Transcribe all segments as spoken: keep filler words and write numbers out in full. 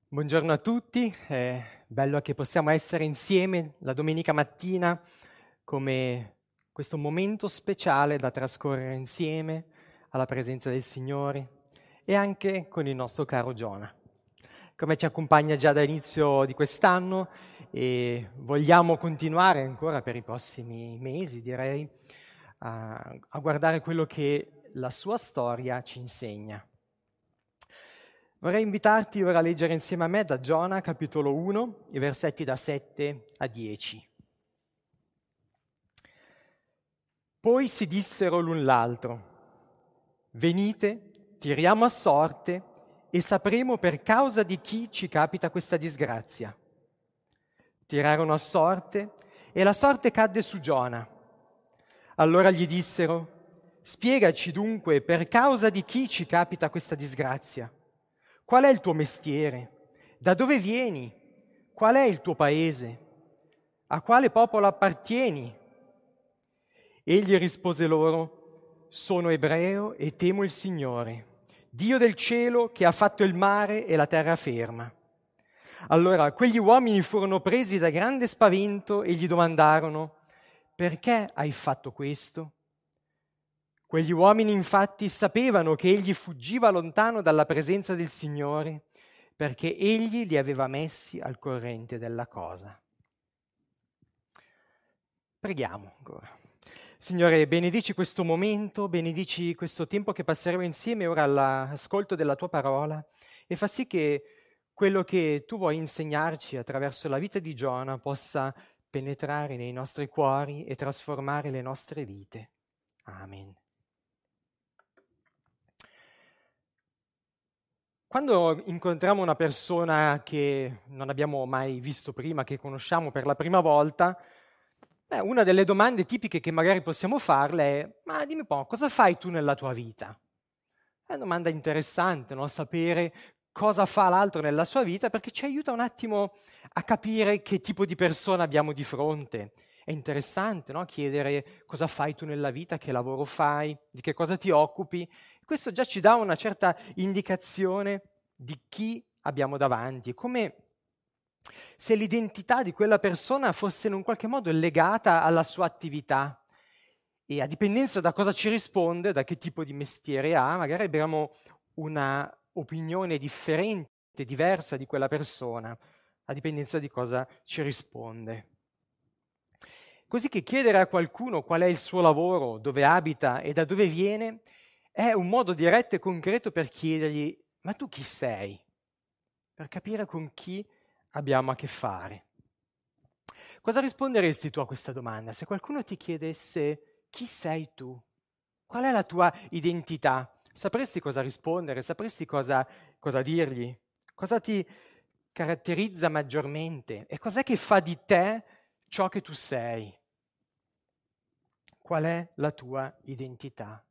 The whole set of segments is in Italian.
Buongiorno a tutti, è bello che possiamo essere insieme la domenica mattina come questo momento speciale da trascorrere insieme alla presenza del Signore e anche con il nostro caro Giona. Come ci accompagna già dall'inizio di quest'anno e vogliamo continuare ancora per i prossimi mesi, direi, a, a guardare quello che la sua storia ci insegna. Vorrei invitarti ora a leggere insieme a me da Giona, capitolo uno, i versetti da sette a dieci. Poi si dissero l'un l'altro: venite, tiriamo a sorte e sapremo per causa di chi ci capita questa disgrazia. Tirarono a sorte e la sorte cadde su Giona. Allora gli dissero: spiegaci dunque per causa di chi ci capita questa disgrazia. Qual è il tuo mestiere? Da dove vieni? Qual è il tuo paese? A quale popolo appartieni? Egli rispose loro: sono ebreo e temo il Signore, Dio del cielo che ha fatto il mare e la terraferma. Allora quegli uomini furono presi da grande spavento e gli domandarono: perché hai fatto questo? Quegli uomini infatti sapevano che egli fuggiva lontano dalla presenza del Signore, perché egli li aveva messi al corrente della cosa. Preghiamo ancora. Signore, benedici questo momento, benedici questo tempo che passeremo insieme ora all'ascolto della tua parola e fa sì che quello che tu vuoi insegnarci attraverso la vita di Giona possa penetrare nei nostri cuori e trasformare le nostre vite. Amen. Quando incontriamo una persona che non abbiamo mai visto prima, che conosciamo per la prima volta, beh, una delle domande tipiche che magari possiamo farle è: ma dimmi un po', cosa fai tu nella tua vita? È una domanda interessante, no? Sapere cosa fa l'altro nella sua vita, perché ci aiuta un attimo a capire che tipo di persona abbiamo di fronte. È interessante, no? Chiedere cosa fai tu nella vita, che lavoro fai, di che cosa ti occupi. Questo già ci dà una certa indicazione di chi abbiamo davanti, come se l'identità di quella persona fosse in un qualche modo legata alla sua attività e a dipendenza da cosa ci risponde, da che tipo di mestiere ha, magari abbiamo una opinione differente, diversa di quella persona, a dipendenza di cosa ci risponde. Così che chiedere a qualcuno qual è il suo lavoro, dove abita e da dove viene, è un modo diretto e concreto per chiedergli: ma tu chi sei? Per capire con chi abbiamo a che fare. Cosa risponderesti tu a questa domanda? Se qualcuno ti chiedesse: chi sei tu? Qual è la tua identità? Sapresti cosa rispondere? Sapresti cosa, cosa dirgli? Cosa ti caratterizza maggiormente? E cos'è che fa di te ciò che tu sei? Qual è la tua identità?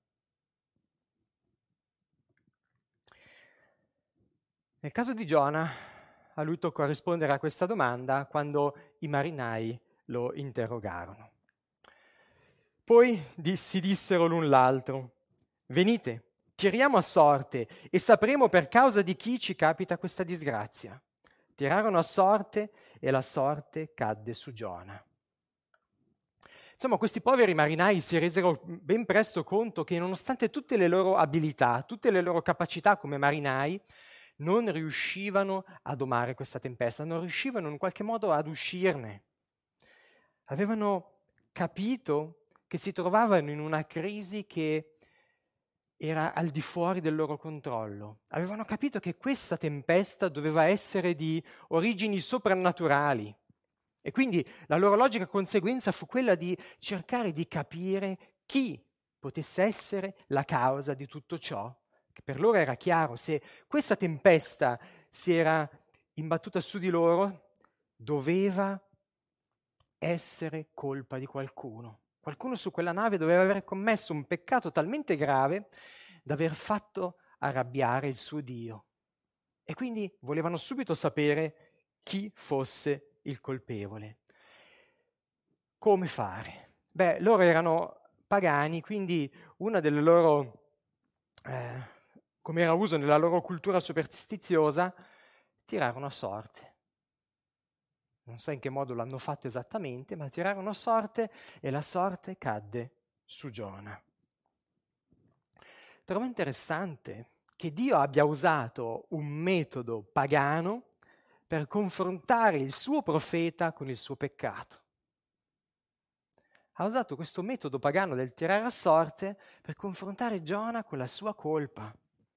Nel caso di Giona, a lui toccò rispondere a questa domanda quando i marinai lo interrogarono. Poi si dissero l'un l'altro: venite, tiriamo a sorte e sapremo per causa di chi ci capita questa disgrazia. Tirarono a sorte e la sorte cadde su Giona. Insomma, questi poveri marinai si resero ben presto conto che, nonostante tutte le loro abilità, tutte le loro capacità come marinai, non riuscivano a domare questa tempesta, non riuscivano in qualche modo ad uscirne. Avevano capito che si trovavano in una crisi che era al di fuori del loro controllo. Avevano capito che questa tempesta doveva essere di origini soprannaturali. E quindi la loro logica conseguenza fu quella di cercare di capire chi potesse essere la causa di tutto ciò, che per loro era chiaro: se questa tempesta si era imbattuta su di loro, doveva essere colpa di qualcuno. Qualcuno su quella nave doveva aver commesso un peccato talmente grave da aver fatto arrabbiare il suo Dio. E quindi volevano subito sapere chi fosse il colpevole. Come fare? Beh, loro erano pagani, quindi una delle loro, eh, come era uso nella loro cultura superstiziosa, tirarono a sorte. Non so in che modo l'hanno fatto esattamente, ma tirarono a sorte e la sorte cadde su Giona. Trovo interessante che Dio abbia usato un metodo pagano per confrontare il suo profeta con il suo peccato. Ha usato questo metodo pagano del tirare a sorte per confrontare Giona con la sua colpa.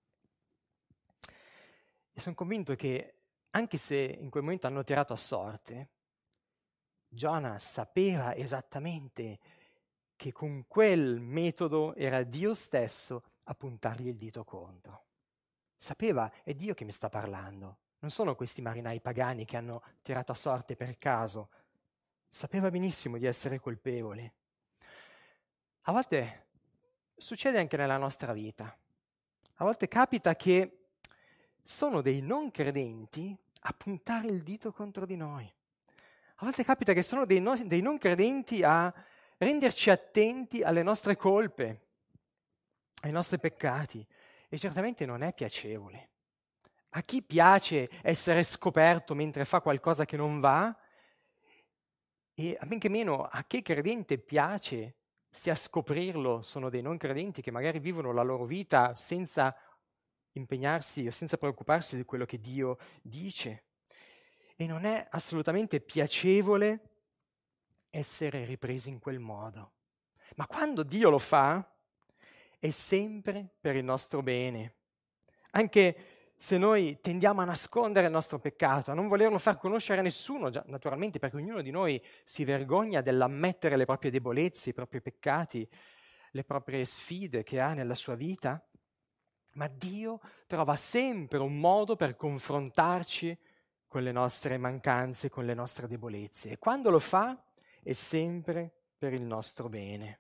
E sono convinto che, anche se in quel momento hanno tirato a sorte, Giona sapeva esattamente che con quel metodo era Dio stesso a puntargli il dito contro. Sapeva, è Dio che mi sta parlando, non sono questi marinai pagani che hanno tirato a sorte per caso. Sapeva benissimo di essere colpevoli. A volte succede anche nella nostra vita. A volte capita che sono dei non credenti a puntare il dito contro di noi. A volte capita che sono dei, no, dei non credenti a renderci attenti alle nostre colpe, ai nostri peccati. E certamente non è piacevole. A chi piace essere scoperto mentre fa qualcosa che non va? E a men che meno a che credente piace sia scoprirlo sono dei non credenti che magari vivono la loro vita senza impegnarsi o senza preoccuparsi di quello che Dio dice. E non è assolutamente piacevole essere ripresi in quel modo. Ma quando Dio lo fa, è sempre per il nostro bene. Anche se noi tendiamo a nascondere il nostro peccato, a non volerlo far conoscere a nessuno, già, naturalmente perché ognuno di noi si vergogna dell'ammettere le proprie debolezze, i propri peccati, le proprie sfide che ha nella sua vita, ma Dio trova sempre un modo per confrontarci con le nostre mancanze, con le nostre debolezze. E quando lo fa, è sempre per il nostro bene.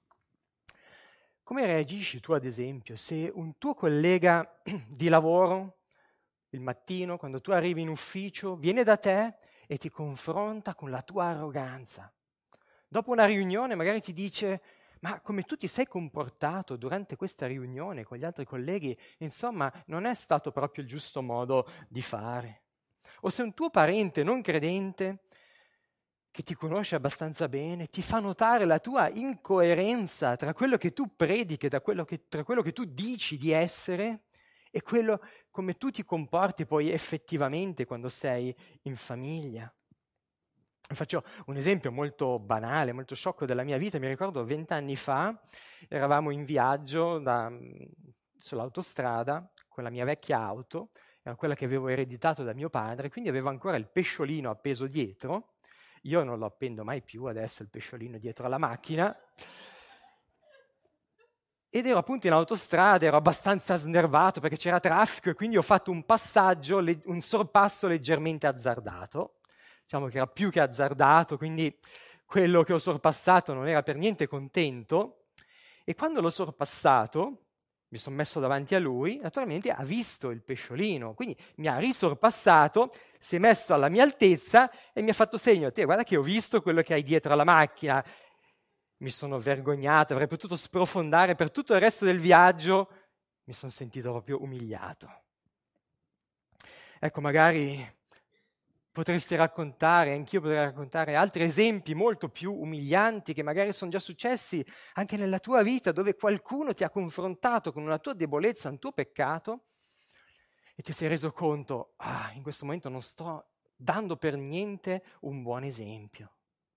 Come reagisci tu, ad esempio, se un tuo collega di lavoro, il mattino, quando tu arrivi in ufficio, viene da te e ti confronta con la tua arroganza? Dopo una riunione magari ti dice: ma come tu ti sei comportato durante questa riunione con gli altri colleghi, insomma, non è stato proprio il giusto modo di fare. O se un tuo parente non credente, che ti conosce abbastanza bene, ti fa notare la tua incoerenza tra quello che tu predichi, tra quello che, tra quello che tu dici di essere e quello come tu ti comporti poi effettivamente quando sei in famiglia. Faccio un esempio molto banale, molto sciocco della mia vita. Mi ricordo vent'anni fa, eravamo in viaggio da, sull'autostrada con la mia vecchia auto, era quella che avevo ereditato da mio padre, quindi avevo ancora il pesciolino appeso dietro. Io non lo appendo mai più adesso il pesciolino dietro alla macchina. Ed ero appunto in autostrada, ero abbastanza snervato perché c'era traffico e quindi ho fatto un passaggio, un sorpasso leggermente azzardato. Diciamo che era più che azzardato, quindi quello che ho sorpassato non era per niente contento. E quando l'ho sorpassato, mi sono messo davanti a lui, naturalmente ha visto il pesciolino, quindi mi ha risorpassato, si è messo alla mia altezza e mi ha fatto segno: te guarda che ho visto quello che hai dietro alla macchina. Mi sono vergognato, avrei potuto sprofondare per tutto il resto del viaggio, mi sono sentito proprio umiliato. Ecco, magari potresti raccontare, anch'io potrei raccontare altri esempi molto più umilianti che magari sono già successi anche nella tua vita, dove qualcuno ti ha confrontato con una tua debolezza, un tuo peccato, e ti sei reso conto: ah, in questo momento non sto dando per niente un buon esempio.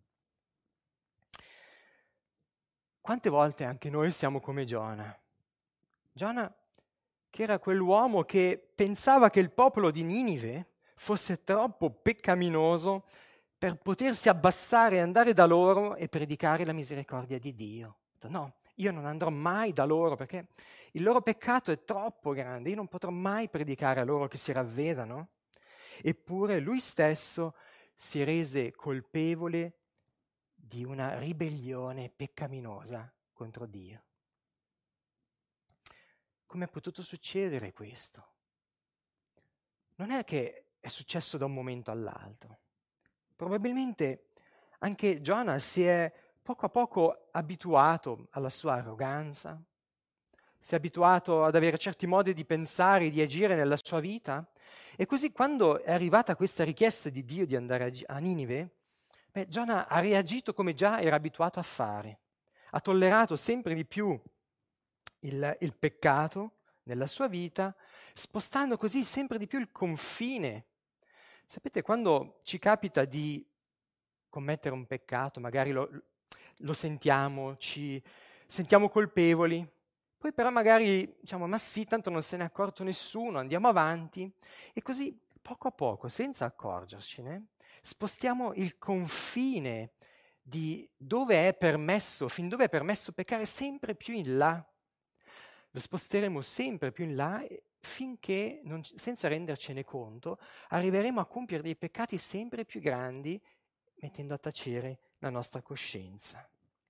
Quante volte anche noi siamo come Giona? Giona, che era quell'uomo che pensava che il popolo di Ninive fosse troppo peccaminoso per potersi abbassare e andare da loro e predicare la misericordia di Dio. No, io non andrò mai da loro perché il loro peccato è troppo grande, io non potrò mai predicare a loro che si ravvedano. Eppure lui stesso si rese colpevole di una ribellione peccaminosa contro Dio. Come è potuto succedere questo? Non è che è successo da un momento all'altro. Probabilmente anche Giona si è poco a poco abituato alla sua arroganza, si è abituato ad avere certi modi di pensare e di agire nella sua vita, E così quando è arrivata questa richiesta di Dio di andare a, Gi- a Ninive, beh, Giona ha reagito come già era abituato a fare. Ha tollerato sempre di più il, il peccato nella sua vita, spostando così sempre di più il confine. Sapete, quando ci capita di commettere un peccato, magari lo, lo sentiamo, ci sentiamo colpevoli, poi però magari diciamo, ma sì, tanto non se ne è accorto nessuno, andiamo avanti, e così poco a poco, senza accorgercene, spostiamo il confine di dove è permesso, fin dove è permesso peccare, sempre più in là. Lo sposteremo sempre più in là finché, non, senza rendercene conto, arriveremo a compiere dei peccati sempre più grandi, mettendo a tacere la nostra coscienza.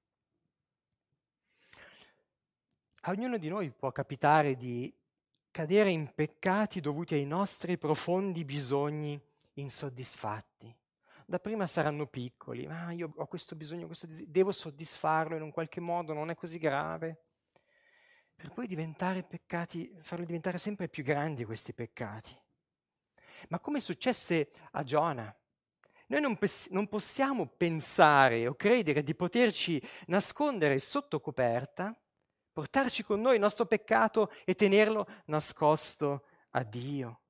A ognuno di noi può capitare di cadere in peccati dovuti ai nostri profondi bisogni insoddisfatti. Dapprima saranno piccoli, ma ah, io ho questo bisogno, questo desiderio, devo soddisfarlo in un qualche modo, non è così grave. Per poi diventare peccati, farli diventare sempre più grandi questi peccati. Ma come successe a Giona, noi non, pes- non possiamo pensare o credere di poterci nascondere sotto coperta, portarci con noi il nostro peccato e tenerlo nascosto a Dio.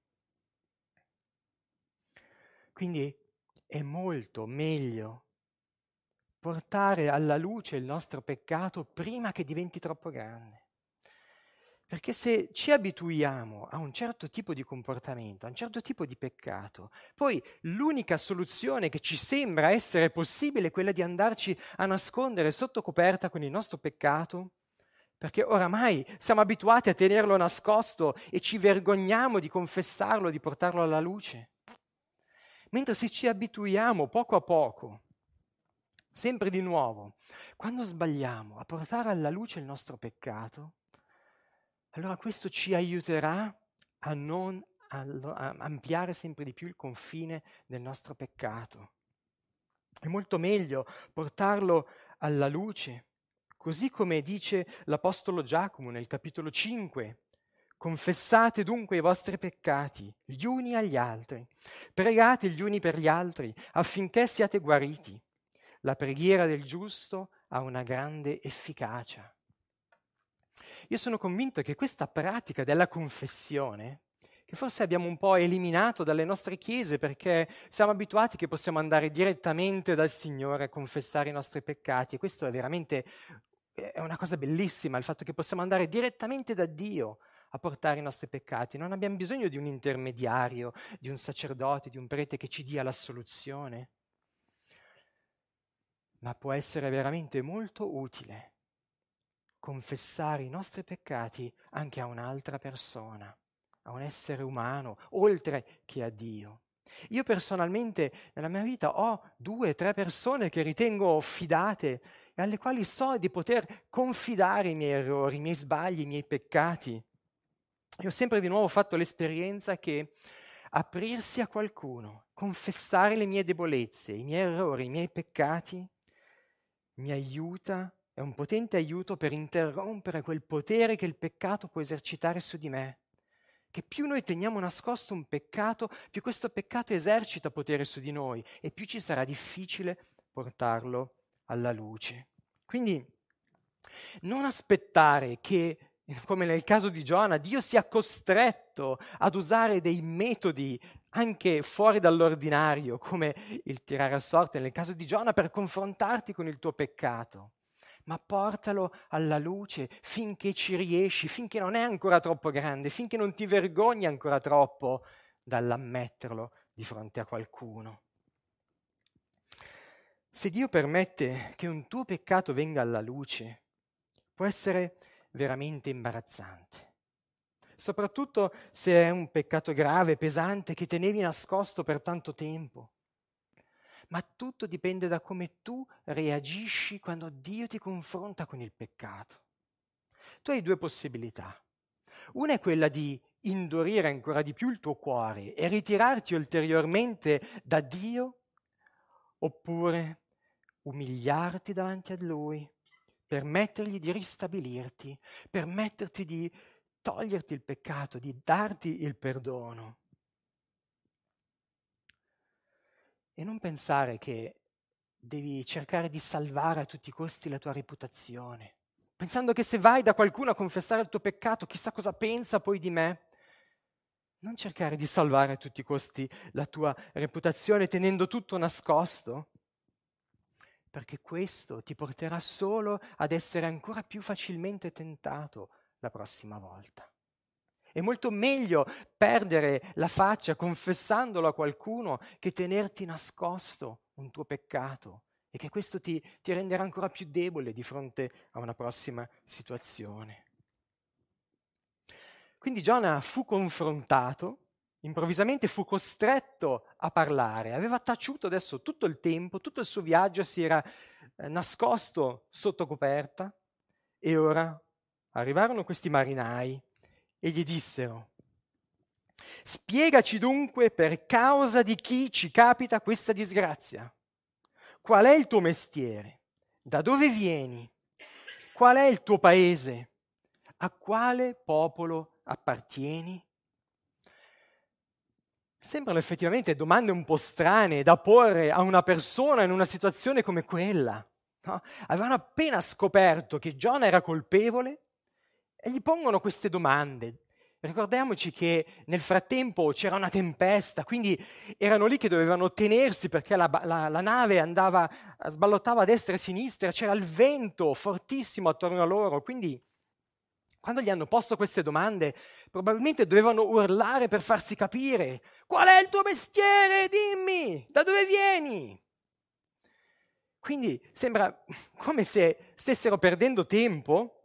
Quindi è molto meglio portare alla luce il nostro peccato prima che diventi troppo grande. Perché se ci abituiamo a un certo tipo di comportamento, a un certo tipo di peccato, poi l'unica soluzione che ci sembra essere possibile è quella di andarci a nascondere sotto coperta con il nostro peccato, perché oramai siamo abituati a tenerlo nascosto e ci vergogniamo di confessarlo, di portarlo alla luce. Mentre se ci abituiamo poco a poco, sempre di nuovo, quando sbagliamo a portare alla luce il nostro peccato, allora questo ci aiuterà a non a ampliare sempre di più il confine del nostro peccato. È molto meglio portarlo alla luce, così come dice l'Apostolo Giacomo nel capitolo cinque. Confessate dunque i vostri peccati gli uni agli altri, pregate gli uni per gli altri affinché siate guariti. La preghiera del giusto ha una grande efficacia. Io sono convinto che questa pratica della confessione, che forse abbiamo un po' eliminato dalle nostre chiese perché siamo abituati che possiamo andare direttamente dal Signore a confessare i nostri peccati, e questo è veramente è una cosa bellissima, il fatto che possiamo andare direttamente da Dio a portare i nostri peccati, non abbiamo bisogno di un intermediario, di un sacerdote, di un prete che ci dia la soluzione, ma può essere veramente molto utile confessare i nostri peccati anche a un'altra persona, a un essere umano, oltre che a Dio. Io personalmente nella mia vita ho due, tre persone che ritengo fidate e alle quali so di poter confidare i miei errori, i miei sbagli, i miei peccati. E ho sempre di nuovo fatto l'esperienza che aprirsi a qualcuno, confessare le mie debolezze, i miei errori, i miei peccati, mi aiuta, è un potente aiuto per interrompere quel potere che il peccato può esercitare su di me. Che più noi teniamo nascosto un peccato, più questo peccato esercita potere su di noi e più ci sarà difficile portarlo alla luce. Quindi non aspettare che, come nel caso di Giona, Dio sia costretto ad usare dei metodi anche fuori dall'ordinario, come il tirare a sorte nel caso di Giona, per confrontarti con il tuo peccato, ma portalo alla luce finché ci riesci, finché non è ancora troppo grande, finché non ti vergogni ancora troppo dall'ammetterlo di fronte a qualcuno. Se Dio permette che un tuo peccato venga alla luce, può essere veramente imbarazzante. Soprattutto se è un peccato grave, pesante, che tenevi nascosto per tanto tempo. Ma tutto dipende da come tu reagisci quando Dio ti confronta con il peccato. Tu hai due possibilità. Una è quella di indurire ancora di più il tuo cuore e ritirarti ulteriormente da Dio, oppure umiliarti davanti a Lui, permettergli di ristabilirti, permetterti di toglierti il peccato, di darti il perdono. E non pensare che devi cercare di salvare a tutti i costi la tua reputazione, pensando che se vai da qualcuno a confessare il tuo peccato, chissà cosa pensa poi di me. Non cercare di salvare a tutti i costi la tua reputazione tenendo tutto nascosto, perché questo ti porterà solo ad essere ancora più facilmente tentato la prossima volta. È molto meglio perdere la faccia confessandolo a qualcuno che tenerti nascosto un tuo peccato e che questo ti, ti renderà ancora più debole di fronte a una prossima situazione. Quindi Giona fu confrontato, improvvisamente fu costretto a parlare, aveva taciuto adesso tutto il tempo, tutto il suo viaggio si era eh, nascosto sotto coperta e ora arrivarono questi marinai e gli dissero: spiegaci dunque per causa di chi ci capita questa disgrazia. Qual è il tuo mestiere? Da dove vieni? Qual è il tuo paese? A quale popolo appartieni? Sembrano effettivamente domande un po' strane da porre a una persona in una situazione come quella. No? Avevano appena scoperto che Giona era colpevole e gli pongono queste domande. Ricordiamoci che nel frattempo c'era una tempesta, quindi erano lì che dovevano tenersi perché la, la, la nave andava, sballottava a destra e a sinistra, c'era il vento fortissimo attorno a loro, quindi quando gli hanno posto queste domande probabilmente dovevano urlare per farsi capire: qual è il tuo mestiere? Dimmi, da dove vieni? Quindi sembra come se stessero perdendo tempo,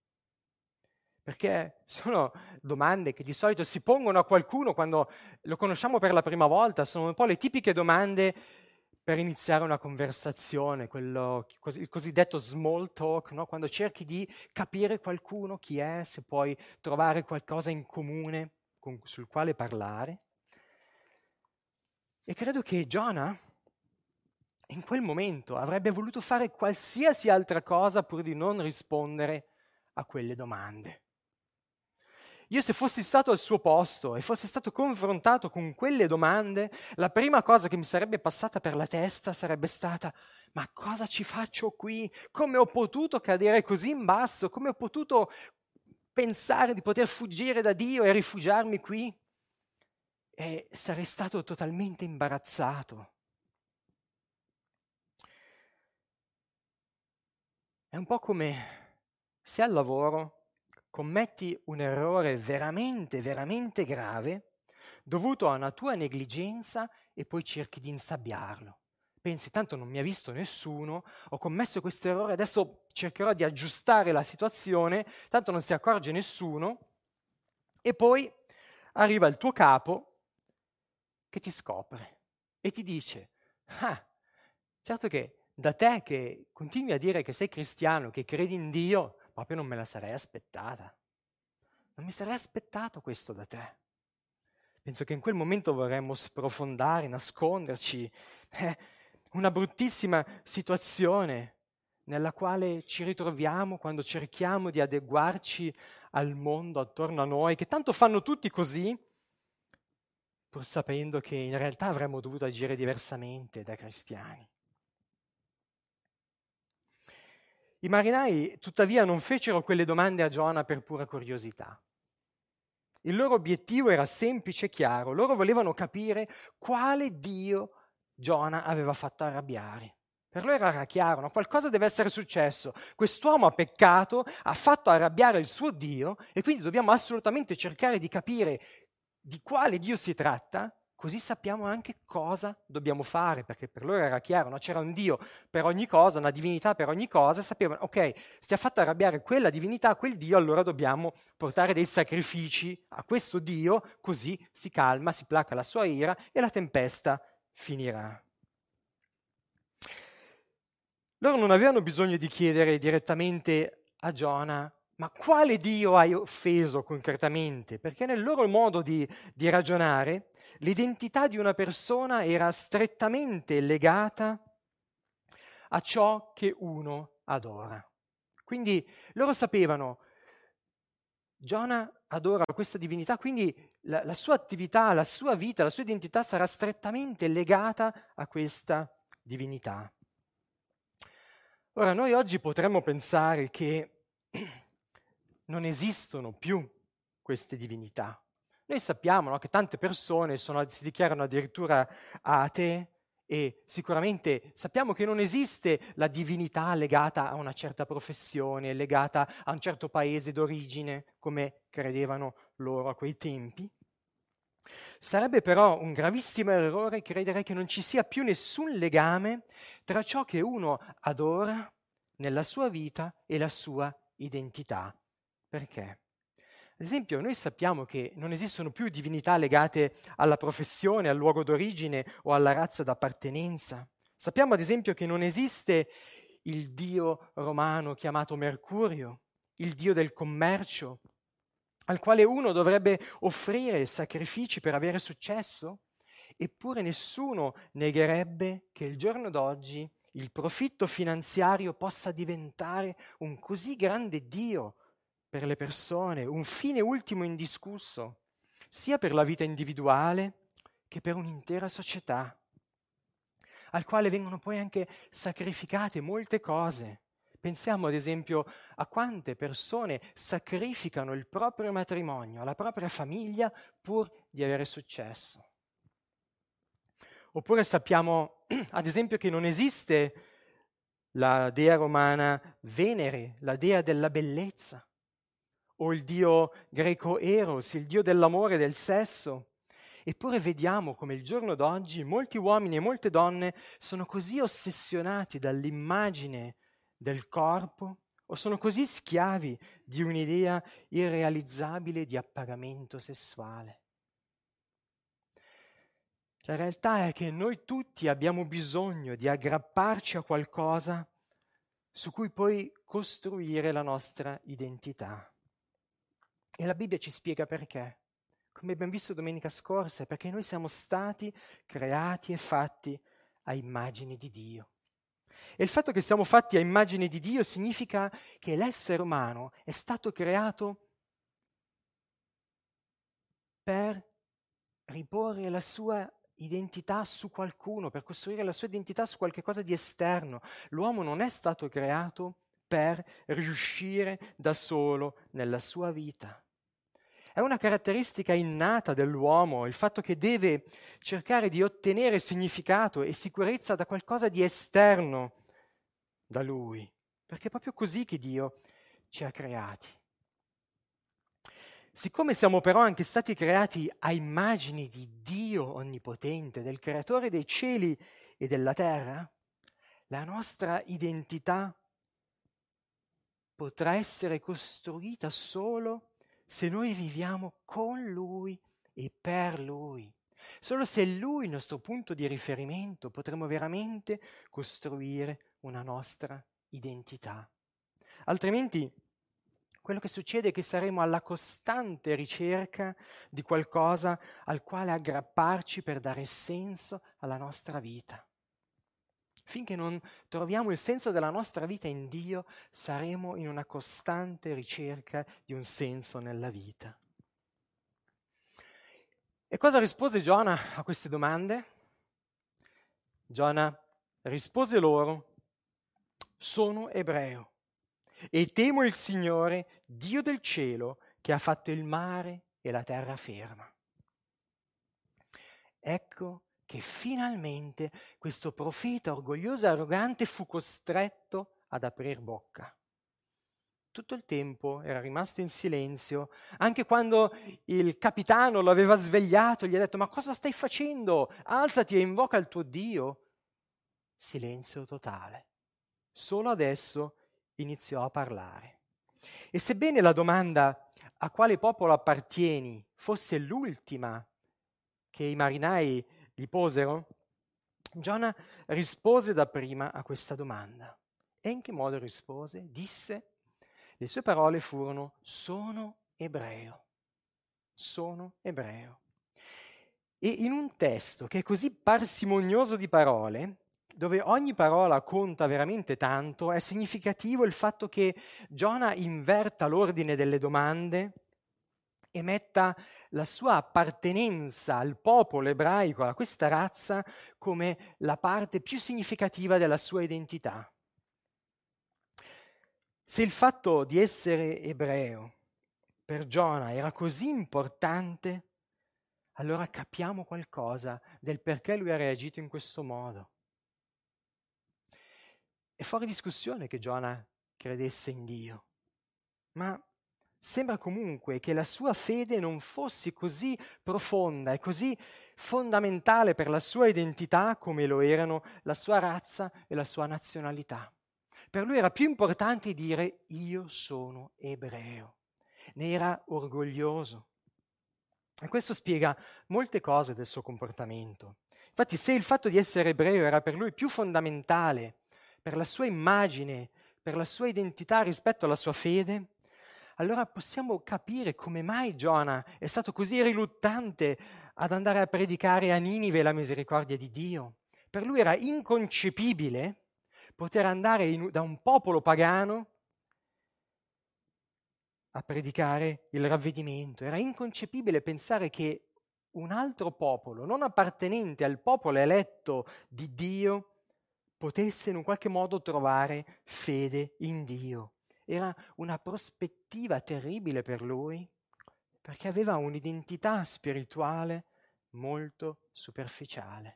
perché sono domande che di solito si pongono a qualcuno quando lo conosciamo per la prima volta, sono un po' le tipiche domande per iniziare una conversazione, quello, il cosiddetto small talk, no? Quando cerchi di capire qualcuno chi è, se puoi trovare qualcosa in comune con, sul quale parlare. E credo che Giona in quel momento avrebbe voluto fare qualsiasi altra cosa pur di non rispondere a quelle domande. Io se fossi stato al suo posto e fossi stato confrontato con quelle domande, la prima cosa che mi sarebbe passata per la testa sarebbe stata: ma cosa ci faccio qui? Come ho potuto cadere così in basso? Come ho potuto pensare di poter fuggire da Dio e rifugiarmi qui? E sarei stato totalmente imbarazzato. È un po' come se al lavoro commetti un errore veramente, veramente grave, dovuto a una tua negligenza e poi cerchi di insabbiarlo. Pensi: tanto non mi ha visto nessuno, ho commesso questo errore, adesso cercherò di aggiustare la situazione, tanto non si accorge nessuno, e poi arriva il tuo capo che ti scopre e ti dice: ah, certo che da te che continui a dire che sei cristiano, che credi in Dio, proprio non me la sarei aspettata. Non mi sarei aspettato questo da te. Penso che in quel momento vorremmo sprofondare, nasconderci. È una bruttissima situazione nella quale ci ritroviamo quando cerchiamo di adeguarci al mondo attorno a noi, che tanto fanno tutti così, pur sapendo che in realtà avremmo dovuto agire diversamente da cristiani. I marinai, tuttavia, non fecero quelle domande a Giona per pura curiosità. Il loro obiettivo era semplice e chiaro. Loro volevano capire quale Dio Giona aveva fatto arrabbiare. Per loro era chiaro, no? Qualcosa deve essere successo. Quest'uomo ha peccato, ha fatto arrabbiare il suo Dio e quindi dobbiamo assolutamente cercare di capire di quale Dio si tratta, così sappiamo anche cosa dobbiamo fare, perché per loro era chiaro, no? C'era un Dio per ogni cosa, una divinità per ogni cosa, sapevano: ok, se ha fatto arrabbiare quella divinità, quel Dio, allora dobbiamo portare dei sacrifici a questo Dio, così si calma, si placa la sua ira e la tempesta finirà. Loro non avevano bisogno di chiedere direttamente a Giona: ma quale Dio hai offeso concretamente? Perché nel loro modo di, di ragionare, l'identità di una persona era strettamente legata a ciò che uno adora. Quindi loro sapevano: Giona adora questa divinità, quindi la, la sua attività, la sua vita, la sua identità sarà strettamente legata a questa divinità. Ora, noi oggi potremmo pensare che non esistono più queste divinità. Noi sappiamo, no, che tante persone sono, si dichiarano addirittura atee e sicuramente sappiamo che non esiste la divinità legata a una certa professione, legata a un certo paese d'origine, come credevano loro a quei tempi. Sarebbe però un gravissimo errore credere che non ci sia più nessun legame tra ciò che uno adora nella sua vita e la sua identità. Perché? Ad esempio, noi sappiamo che non esistono più divinità legate alla professione, al luogo d'origine o alla razza d'appartenenza. Sappiamo ad esempio che non esiste il dio romano chiamato Mercurio, il dio del commercio, al quale uno dovrebbe offrire sacrifici per avere successo, eppure nessuno negherebbe che il giorno d'oggi il profitto finanziario possa diventare un così grande Dio per le persone, un fine ultimo indiscusso, sia per la vita individuale che per un'intera società, al quale vengono poi anche sacrificate molte cose. Pensiamo ad esempio a quante persone sacrificano il proprio matrimonio, la propria famiglia pur di avere successo. Oppure sappiamo ad esempio che non esiste la dea romana Venere, la dea della bellezza, o il dio greco Eros, il dio dell'amore e del sesso. Eppure vediamo come il giorno d'oggi molti uomini e molte donne sono così ossessionati dall'immagine del corpo o sono così schiavi di un'idea irrealizzabile di appagamento sessuale. La realtà è che noi tutti abbiamo bisogno di aggrapparci a qualcosa su cui poi costruire la nostra identità. E la Bibbia ci spiega perché. Come abbiamo visto domenica scorsa, è perché noi siamo stati creati e fatti a immagine di Dio. E il fatto che siamo fatti a immagine di Dio significa che l'essere umano è stato creato per riporre la sua identità su qualcuno, per costruire la sua identità su qualche cosa di esterno. L'uomo non è stato creato per riuscire da solo nella sua vita. È una caratteristica innata dell'uomo, il fatto che deve cercare di ottenere significato e sicurezza da qualcosa di esterno da lui, perché è proprio così che Dio ci ha creati. Siccome siamo però anche stati creati a immagini di Dio onnipotente, del creatore dei cieli e della terra, la nostra identità potrà essere costruita solo se noi viviamo con Lui e per Lui. Solo se Lui è il nostro punto di riferimento potremo veramente costruire una nostra identità. Altrimenti quello che succede è che saremo alla costante ricerca di qualcosa al quale aggrapparci per dare senso alla nostra vita. Finché non troviamo il senso della nostra vita in Dio, saremo in una costante ricerca di un senso nella vita. E cosa rispose Giona a queste domande? Giona rispose loro: sono ebreo e temo il Signore, Dio del cielo, che ha fatto il mare e la terra ferma. Ecco che finalmente questo profeta orgoglioso e arrogante fu costretto ad aprir bocca. Tutto il tempo era rimasto in silenzio, anche quando il capitano lo aveva svegliato, gli ha detto: ma cosa stai facendo? Alzati e invoca il tuo Dio. Silenzio totale. Solo adesso iniziò a parlare. E sebbene la domanda a quale popolo appartieni fosse l'ultima che i marinai gli posero, Giona rispose dapprima a questa domanda. E in che modo rispose? Disse, le sue parole furono: sono ebreo, sono ebreo. E in un testo che è così parsimonioso di parole, dove ogni parola conta veramente tanto, è significativo il fatto che Giona inverta l'ordine delle domande e metta la sua appartenenza al popolo ebraico, a questa razza, come la parte più significativa della sua identità. Se il fatto di essere ebreo per Giona era così importante, allora capiamo qualcosa del perché lui ha reagito in questo modo. È fuori discussione che Giona credesse in Dio, ma sembra comunque che la sua fede non fosse così profonda e così fondamentale per la sua identità come lo erano la sua razza e la sua nazionalità. Per lui era più importante dire io sono ebreo. Ne era orgoglioso. E questo spiega molte cose del suo comportamento. Infatti, se il fatto di essere ebreo era per lui più fondamentale per la sua immagine, per la sua identità rispetto alla sua fede, allora possiamo capire come mai Giona è stato così riluttante ad andare a predicare a Ninive la misericordia di Dio. Per lui era inconcepibile poter andare in, da un popolo pagano a predicare il ravvedimento. Era inconcepibile pensare che un altro popolo, non appartenente al popolo eletto di Dio, potesse in un qualche modo trovare fede in Dio. Era una prospettiva terribile per lui, perché aveva un'identità spirituale molto superficiale.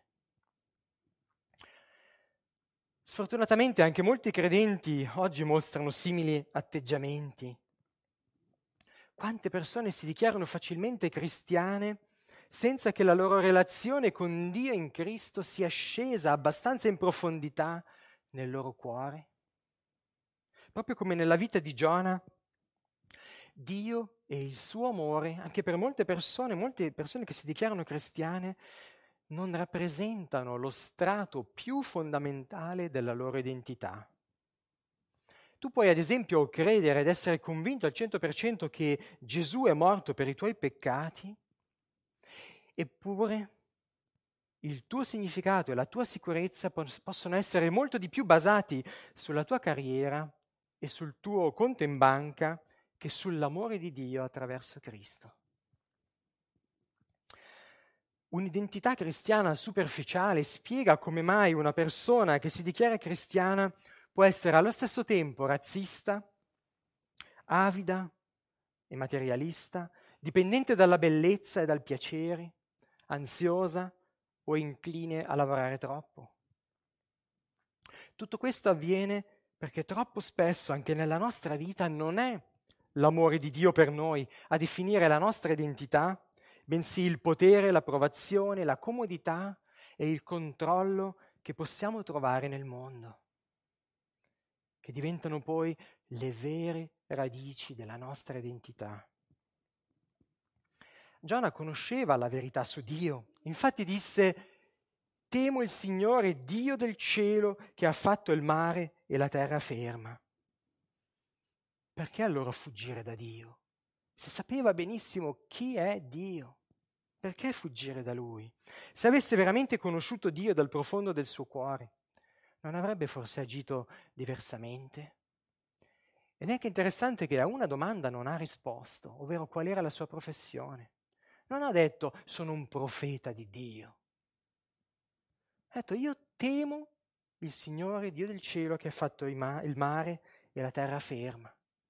Sfortunatamente anche molti credenti oggi mostrano simili atteggiamenti. Quante persone si dichiarano facilmente cristiane senza che la loro relazione con Dio in Cristo sia scesa abbastanza in profondità nel loro cuore? Proprio come nella vita di Giona, Dio e il suo amore, anche per molte persone, molte persone che si dichiarano cristiane, non rappresentano lo strato più fondamentale della loro identità. Tu puoi ad esempio credere ed essere convinto al cento per cento che Gesù è morto per i tuoi peccati, eppure il tuo significato e la tua sicurezza pos- possono essere molto di più basati sulla tua carriera e sul tuo conto in banca che sull'amore di Dio attraverso Cristo. Un'identità cristiana superficiale spiega come mai una persona che si dichiara cristiana può essere allo stesso tempo razzista, avida e materialista, dipendente dalla bellezza e dal piacere, ansiosa o incline a lavorare troppo. Tutto questo avviene perché troppo spesso anche nella nostra vita non è l'amore di Dio per noi a definire la nostra identità, bensì il potere, l'approvazione, la comodità e il controllo che possiamo trovare nel mondo, che diventano poi le vere radici della nostra identità. Giona conosceva la verità su Dio, infatti disse: temo il Signore, Dio del cielo, che ha fatto il mare e la terra ferma. Perché allora fuggire da Dio? Se sapeva benissimo chi è Dio, perché fuggire da Lui? Se avesse veramente conosciuto Dio dal profondo del suo cuore, non avrebbe forse agito diversamente? Ed è anche interessante che a una domanda non ha risposto, ovvero qual era la sua professione. Non ha detto sono un profeta di Dio. Ha detto io temo il Signore, Dio del cielo, che ha fatto il mare e la terra ferma.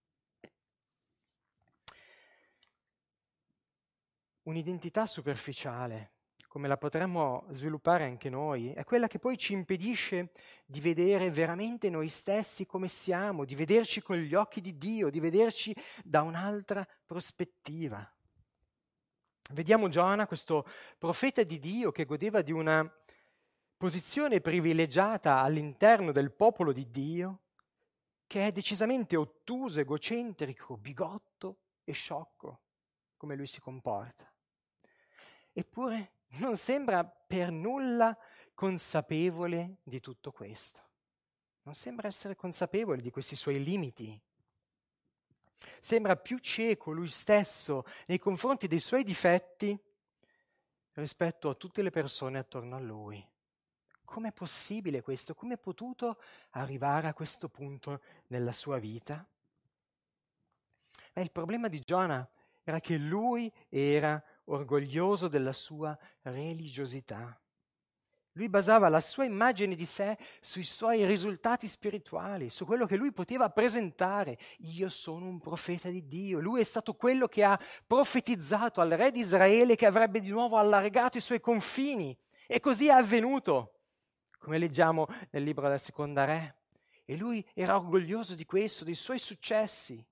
Un'identità superficiale, come la potremmo sviluppare anche noi, è quella che poi ci impedisce di vedere veramente noi stessi come siamo, di vederci con gli occhi di Dio, di vederci da un'altra prospettiva. Vediamo Giona, questo profeta di Dio che godeva di una posizione privilegiata all'interno del popolo di Dio, che è decisamente ottuso, egocentrico, bigotto e sciocco, come lui si comporta. Eppure non sembra per nulla consapevole di tutto questo. Non sembra essere consapevole di questi suoi limiti. Sembra più cieco lui stesso nei confronti dei suoi difetti rispetto a tutte le persone attorno a lui. Com'è possibile questo? Come è potuto arrivare a questo punto nella sua vita? Ma il problema di Giona era che lui era orgoglioso della sua religiosità. Lui basava la sua immagine di sé sui suoi risultati spirituali, su quello che lui poteva presentare. Io sono un profeta di Dio. Lui è stato quello che ha profetizzato al re di Israele che avrebbe di nuovo allargato i suoi confini. E così è avvenuto, come leggiamo nel libro della Seconda Re. E lui era orgoglioso di questo, dei suoi successi.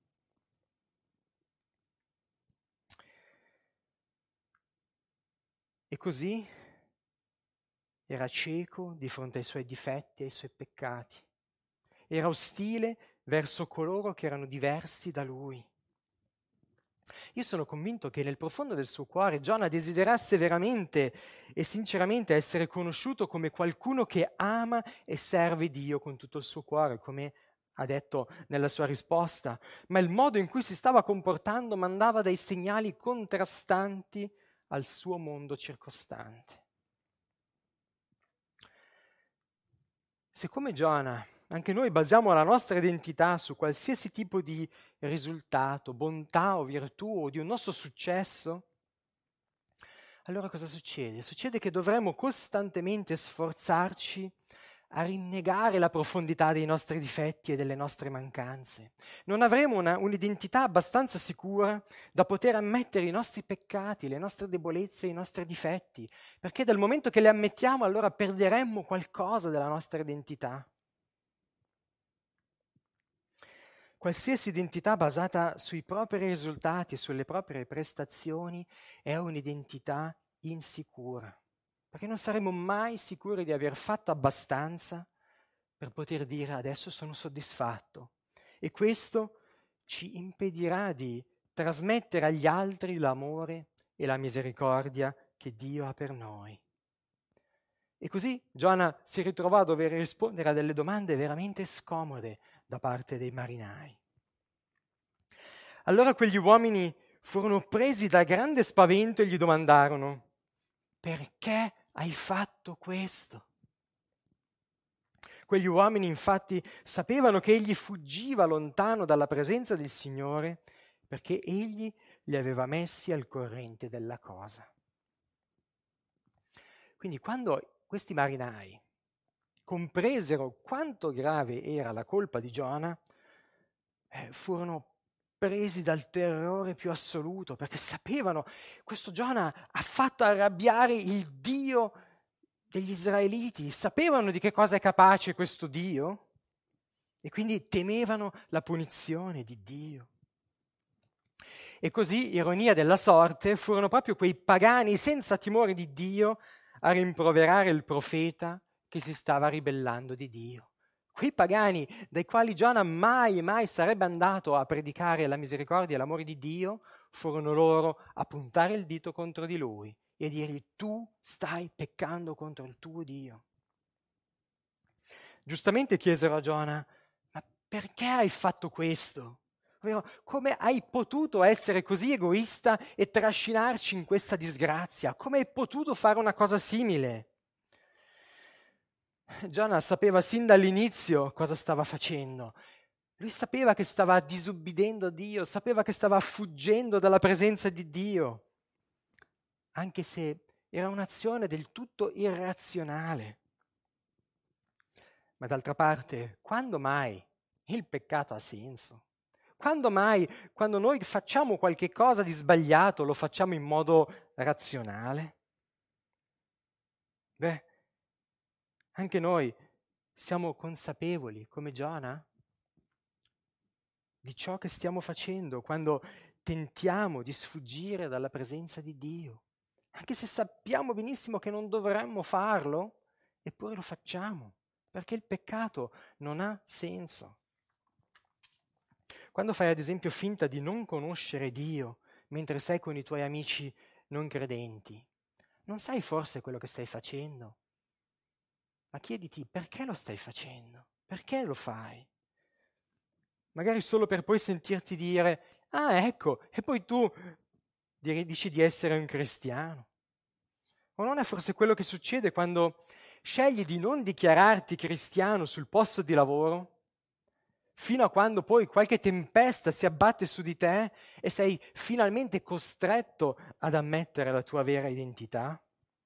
E così era cieco di fronte ai suoi difetti e ai suoi peccati. Era ostile verso coloro che erano diversi da lui. Io sono convinto che nel profondo del suo cuore Giona desiderasse veramente e sinceramente essere conosciuto come qualcuno che ama e serve Dio con tutto il suo cuore, come ha detto nella sua risposta, ma il modo in cui si stava comportando mandava dei segnali contrastanti al suo mondo circostante. Se come Giona anche noi basiamo la nostra identità su qualsiasi tipo di risultato, bontà o virtù o di un nostro successo, allora cosa succede? Succede che dovremo costantemente sforzarci a rinnegare la profondità dei nostri difetti e delle nostre mancanze. Non avremo una, un'identità abbastanza sicura da poter ammettere i nostri peccati, le nostre debolezze, i nostri difetti, perché dal momento che li ammettiamo allora perderemmo qualcosa della nostra identità. Qualsiasi identità basata sui propri risultati e sulle proprie prestazioni è un'identità insicura, perché non saremo mai sicuri di aver fatto abbastanza per poter dire adesso sono soddisfatto. E questo ci impedirà di trasmettere agli altri l'amore e la misericordia che Dio ha per noi. E così Giona si ritrovò a dover rispondere a delle domande veramente scomode da parte dei marinai. Allora quegli uomini furono presi da grande spavento e gli domandarono: perché hai fatto questo? Quegli uomini infatti sapevano che egli fuggiva lontano dalla presenza del Signore perché egli li aveva messi al corrente della cosa. Quindi quando questi marinai compresero quanto grave era la colpa di Giona, eh, furono presi dal terrore più assoluto, perché sapevano questo Giona ha fatto arrabbiare il Dio degli israeliti, sapevano di che cosa è capace questo Dio e quindi temevano la punizione di Dio. E così, ironia della sorte, furono proprio quei pagani senza timore di Dio a rimproverare il profeta che si stava ribellando di Dio. Quei pagani dai quali Giona mai, mai sarebbe andato a predicare la misericordia e l'amore di Dio, furono loro a puntare il dito contro di lui e a dirgli: tu stai peccando contro il tuo Dio. Giustamente chiesero a Giona: ma perché hai fatto questo? Ovvero, come hai potuto essere così egoista e trascinarci in questa disgrazia? Come hai potuto fare una cosa simile? Giona sapeva sin dall'inizio cosa stava facendo. Lui sapeva che stava disubbidendo a Dio, sapeva che stava fuggendo dalla presenza di Dio, anche se era un'azione del tutto irrazionale. Ma d'altra parte, quando mai il peccato ha senso? Quando mai, quando noi facciamo qualche cosa di sbagliato, lo facciamo in modo razionale? Beh, anche noi siamo consapevoli, come Giona, di ciò che stiamo facendo quando tentiamo di sfuggire dalla presenza di Dio. Anche se sappiamo benissimo che non dovremmo farlo, eppure lo facciamo, perché il peccato non ha senso. Quando fai ad esempio finta di non conoscere Dio mentre sei con i tuoi amici non credenti, non sai forse quello che stai facendo? Ma chiediti perché lo stai facendo? Perché lo fai? Magari solo per poi sentirti dire: ah, ecco, e poi tu dici di essere un cristiano. O non è forse quello che succede quando scegli di non dichiararti cristiano sul posto di lavoro? fino a quando poi qualche tempesta si abbatte su di te e sei finalmente costretto ad ammettere la tua vera identità?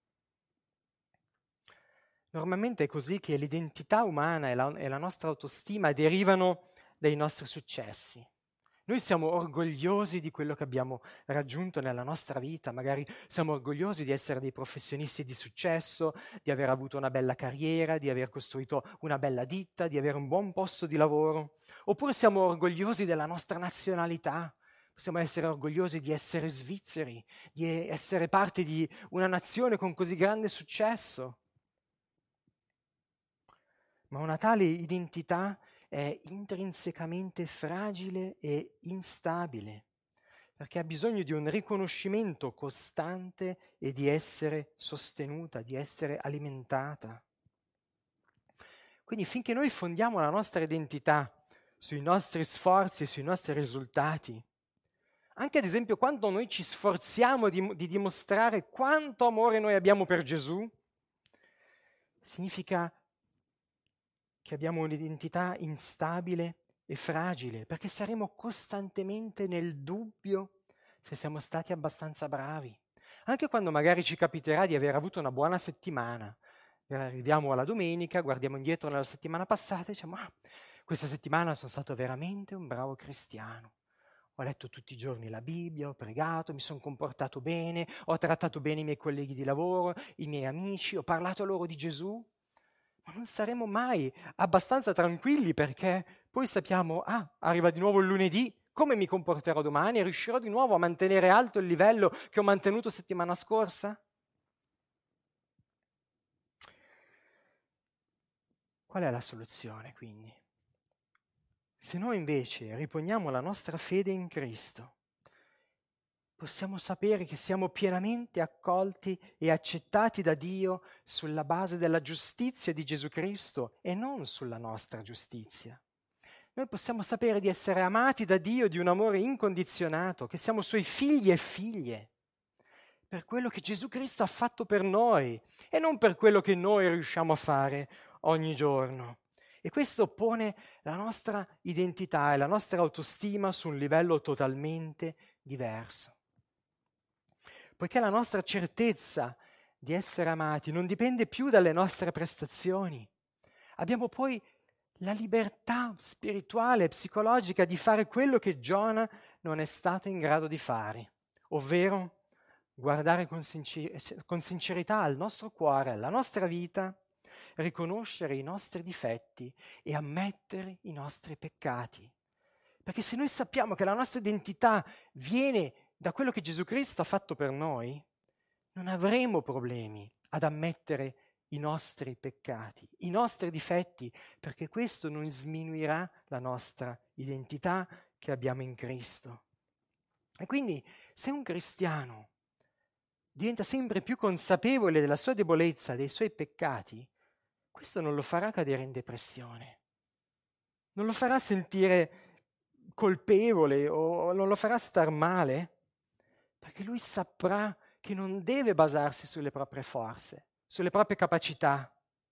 Normalmente è così che l'identità umana e la, e la nostra autostima derivano dai nostri successi. Noi siamo orgogliosi di quello che abbiamo raggiunto nella nostra vita, magari siamo orgogliosi di essere dei professionisti di successo, di aver avuto una bella carriera, di aver costruito una bella ditta, di avere un buon posto di lavoro, oppure siamo orgogliosi della nostra nazionalità, possiamo essere orgogliosi di essere svizzeri, di essere parte di una nazione con così grande successo. Ma una tale identità è intrinsecamente fragile e instabile, perché ha bisogno di un riconoscimento costante e di essere sostenuta, di essere alimentata. Quindi finché noi fondiamo la nostra identità sui nostri sforzi e sui nostri risultati, anche ad esempio quando noi ci sforziamo di, di dimostrare quanto amore noi abbiamo per Gesù, significa che abbiamo un'identità instabile e fragile, perché saremo costantemente nel dubbio se siamo stati abbastanza bravi. Anche quando magari ci capiterà di aver avuto una buona settimana, arriviamo alla domenica, guardiamo indietro nella settimana passata e diciamo ah, questa settimana sono stato veramente un bravo cristiano. Ho letto tutti i giorni la Bibbia, ho pregato, mi sono comportato bene, ho trattato bene i miei colleghi di lavoro, i miei amici, ho parlato loro di Gesù. Ma non saremo mai abbastanza tranquilli perché poi sappiamo, ah, arriva di nuovo il lunedì, come mi comporterò domani? Riuscirò di nuovo a mantenere alto il livello che ho mantenuto settimana scorsa? Qual è la soluzione, quindi? Se noi invece riponiamo la nostra fede in Cristo, possiamo sapere che siamo pienamente accolti e accettati da Dio sulla base della giustizia di Gesù Cristo e non sulla nostra giustizia. Noi possiamo sapere di essere amati da Dio di un amore incondizionato, che siamo Suoi figli e figlie, per quello che Gesù Cristo ha fatto per noi e non per quello che noi riusciamo a fare ogni giorno. E questo pone la nostra identità e la nostra autostima su un livello totalmente diverso. Poiché la nostra certezza di essere amati non dipende più dalle nostre prestazioni, abbiamo poi la libertà spirituale e psicologica di fare quello che Giona non è stato in grado di fare, ovvero guardare con, sincer- con sincerità al nostro cuore, alla nostra vita, riconoscere i nostri difetti e ammettere i nostri peccati. Perché se noi sappiamo che la nostra identità viene da quello che Gesù Cristo ha fatto per noi, non avremo problemi ad ammettere i nostri peccati, i nostri difetti, perché questo non sminuirà la nostra identità che abbiamo in Cristo. E quindi se un cristiano diventa sempre più consapevole della sua debolezza, dei suoi peccati, questo non lo farà cadere in depressione, non lo farà sentire colpevole o non lo farà star male, perché lui saprà che non deve basarsi sulle proprie forze, sulle proprie capacità,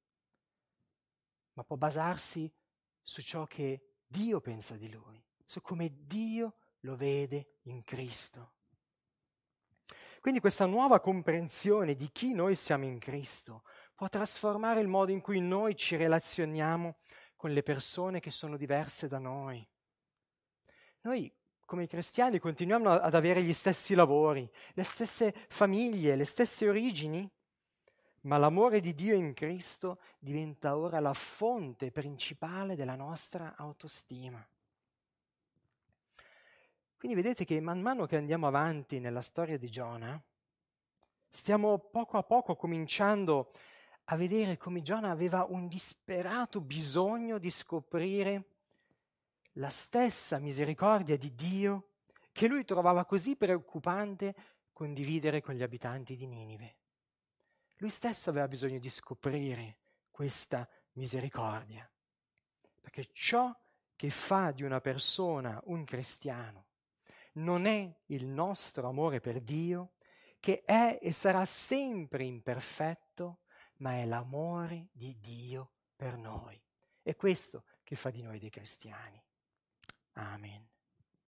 ma può basarsi su ciò che Dio pensa di lui, su come Dio lo vede in Cristo. Quindi questa nuova comprensione di chi noi siamo in Cristo può trasformare il modo in cui noi ci relazioniamo con le persone che sono diverse da noi. Noi come cristiani continuiamo ad avere gli stessi lavori, le stesse famiglie, le stesse origini, ma l'amore di Dio in Cristo diventa ora la fonte principale della nostra autostima. Quindi vedete che man mano che andiamo avanti nella storia di Giona, stiamo poco a poco cominciando a vedere come Giona aveva un disperato bisogno di scoprire la stessa misericordia di Dio che lui trovava così preoccupante condividere con gli abitanti di Ninive. Lui stesso aveva bisogno di scoprire questa misericordia, perché ciò che fa di una persona un cristiano non è il nostro amore per Dio, che è e sarà sempre imperfetto, ma è l'amore di Dio per noi. È questo che fa di noi dei cristiani. Amen.